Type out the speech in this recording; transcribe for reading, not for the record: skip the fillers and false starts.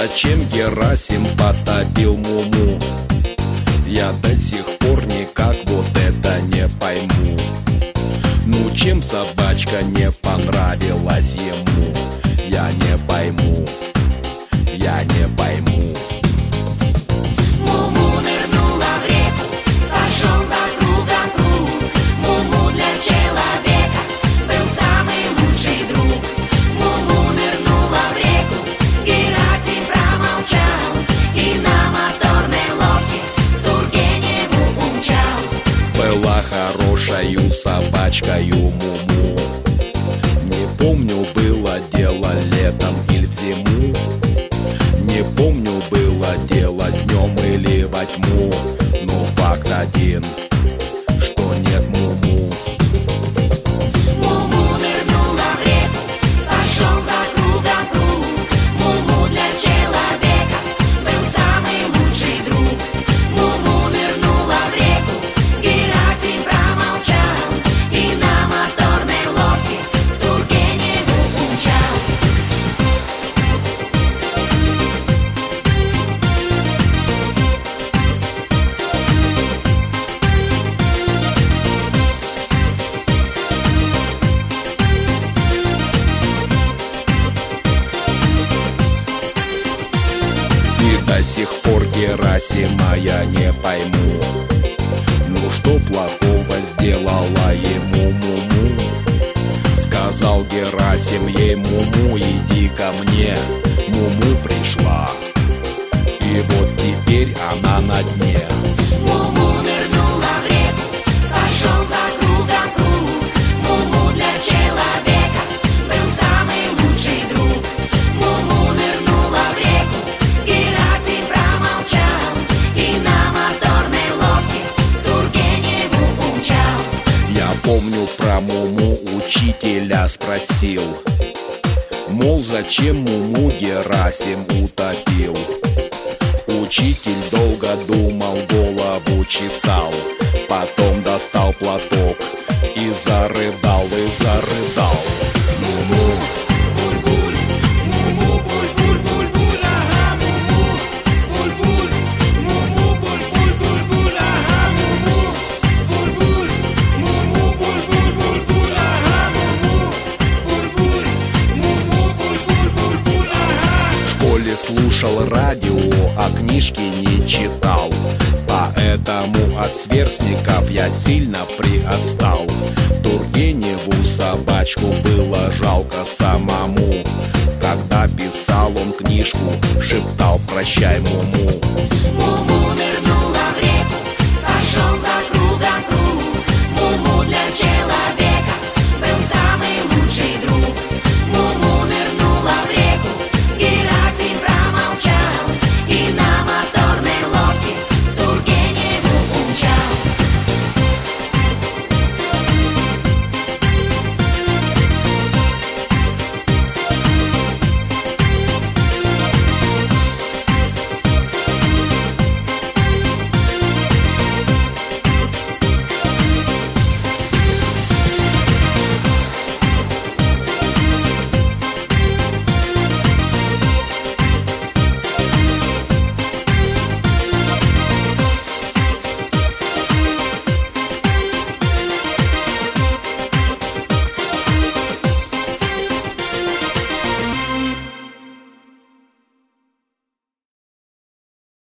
зачем Герасим потопил Муму? Я до сих пор никак вот это не пойму. Ну чем собачка не понравилась ему? Я не пойму, я не пойму. Муму нырнула в реку, пошел за кругом круг. Муму для человека был самый лучший друг. Муму нырнула в реку, Герасим промолчал и на моторной лодке в Тургеневу умчал. Была хорошаю собачкою Муму. Не помню, было дело летом или в зиму. Не помню, было дело днем или во тьму. Но факт один, что нет Муму. Муму нырнула в реку, пошел за кругом круг. Муму для человека был самый лучший друг. Муму нырнула в реку, Герасим промолчал и на моторной лодке в Тургеневу умчал. И до сих пор Герасима я не пойму. Ну что плохого сделала ему Муму? Сказал Герасим ей: Муму, иди ко мне. Муму пришла, и вот теперь она на дне. Муму нырнула в реку, пошел за кругом круг. Муму для человека был самый лучший друг. Муму нырнула в реку, Герасим промолчал и на моторной лодке в Тургеневу умчал. Я помню, про Муму учителя спросил, мол, зачем Муму Герасим утопил? Учитель долго думал, голову чесал, потом достал платок и зарыдал, и зарыдал. Муму, буль-буль, Муму, буль-буль, буль-буль, ага, Муму, буль-буль, Муму, буль-буль, буль-буль, ага, Муму, буль-буль, Муму, буль-буль, буль-буль, ага, Муму, буль-буль, Муму, буль-буль, буль-буль, ага. В школе слушал радио, а книжки не читал, поэтому от сверстников я сильно приотстал. Тургеневу собачку было жалко самому. Когда писал он книжку, шептал: прощай, Муму. Муму